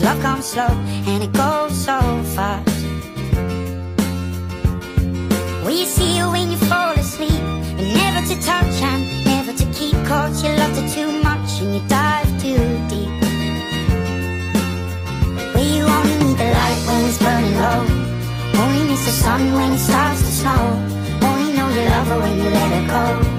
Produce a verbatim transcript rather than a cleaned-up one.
love comes slow and it goes so fast. Will you see her when you fall asleep, but never to touch and never to keep? Cause you loved her too much and you dive too deep. Will you only need the light when it's burning low, only miss the sun when it starts to snow, only know you love her when you let her go?